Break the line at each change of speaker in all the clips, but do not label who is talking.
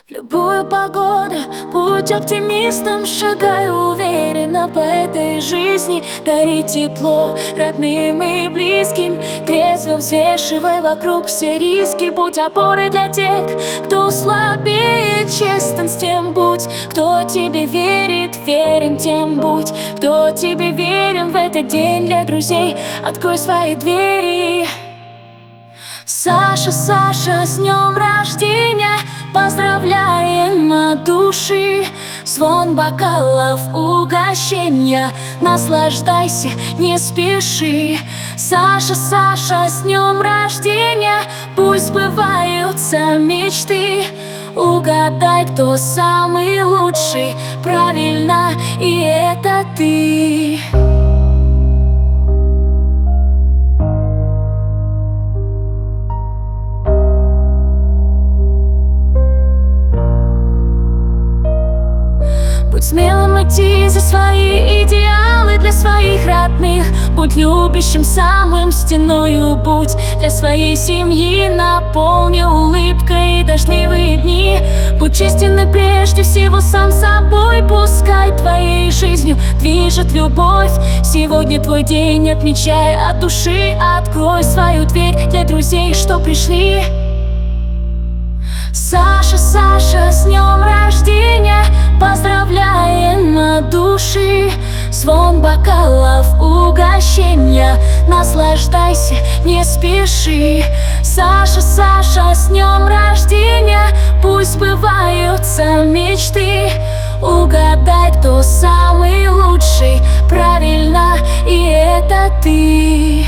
Любую погоду, будь оптимистом, шагай уверенно по этой жизни. Дари тепло родным и близким, трезво взвешивай вокруг все риски. Будь опорой для тех, кто слабее, честен с тем будь. Кто тебе верит, верен тем будь. Кто тебе верен в этот день для друзей, открой свои двери. Саша, Саша, с днем рождения, поздравляем от души. Звон бокалов, угощенья, наслаждайся, не спеши. Саша, Саша, с днем рождения, пусть сбываются мечты. Угадай, кто самый лучший, правильно, и это ты. Будь смелым идти за свои идеалы для своих родных. Будь любящим, самым стеною будь для своей семьи. Наполни улыбкой дождливые дни. Будь честен и прежде всего сам собой. Пускай твоей жизнью движет любовь. Сегодня твой день, отмечай от души. Открой свою дверь для друзей, что пришли. Саша, Саша, с днем рождения, поздравляем от души. Звон бокалов, угощенья, наслаждайся, не спеши. Саша, Саша, с днем рождения, пусть сбываются мечты. Угадай, кто самый лучший, правильно, и это ты.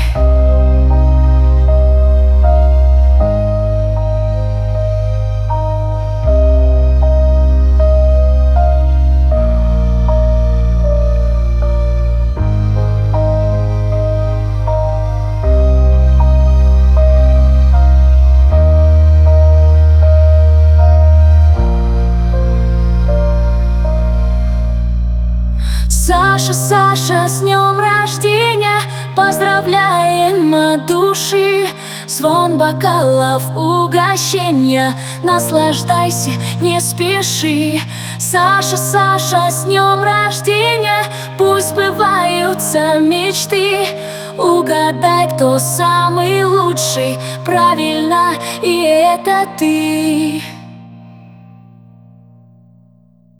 Саша, Саша, с днем рождения, поздравляем от души. Звон бокалов, угощенья, наслаждайся, не спеши. Саша, Саша, с днем рождения, пусть сбываются мечты. Угадай, кто самый лучший, правильно, и это ты.